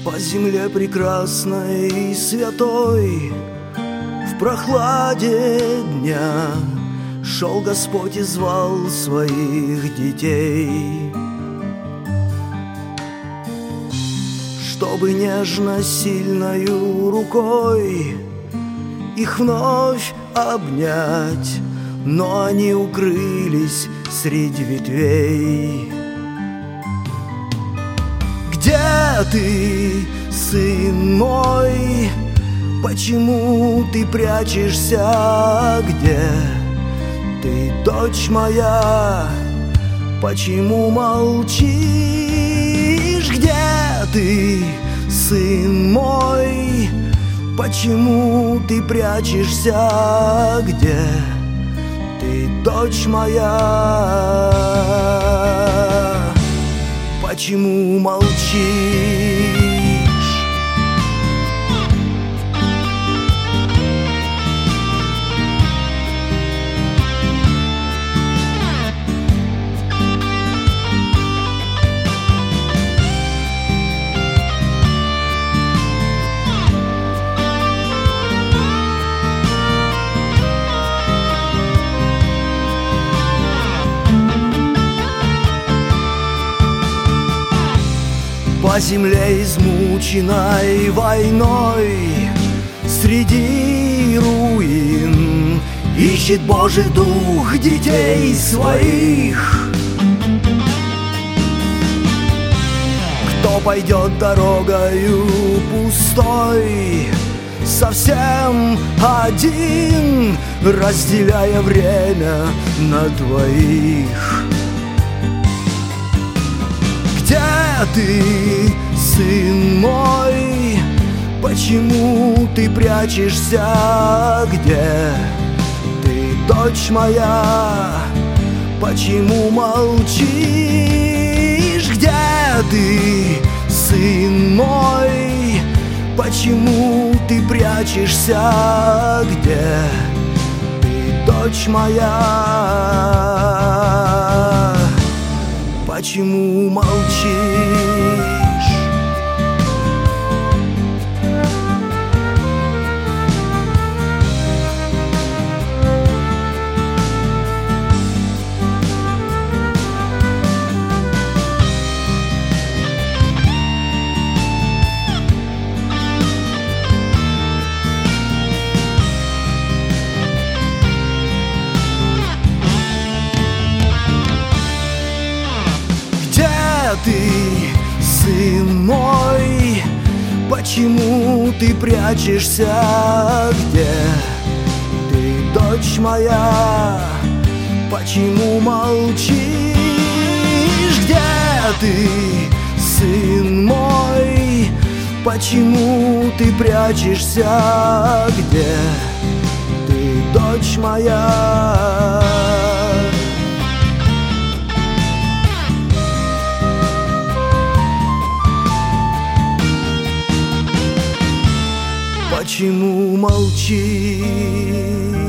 По земле прекрасной и святой в прохладе дня шел Господь и звал своих детей, чтобы нежно сильною рукой их вновь обнять, но они укрылись среди ветвей. Где ты, сын мой? Почему ты прячешься? Где ты, дочь моя? Почему молчишь? Где ты, сын мой? Почему ты прячешься? Где ты, дочь моя? Почему молчишь? По земле, измученной войной, среди руин ищет Божий Дух детей своих. Кто пойдет дорогою пустой, совсем один, разделяя время на двоих? Где ты, сын мой? Почему ты прячешься? Где ты, дочь моя? Почему молчишь? Где ты, сын мой? Почему ты прячешься? Где ты, дочь моя? Почему молчишь? Ты, сын мой? Почему ты прячешься? Где ты, дочь моя? Почему молчишь? Где ты, сын мой? Почему ты прячешься? Где ты, дочь моя? Почему молчишь?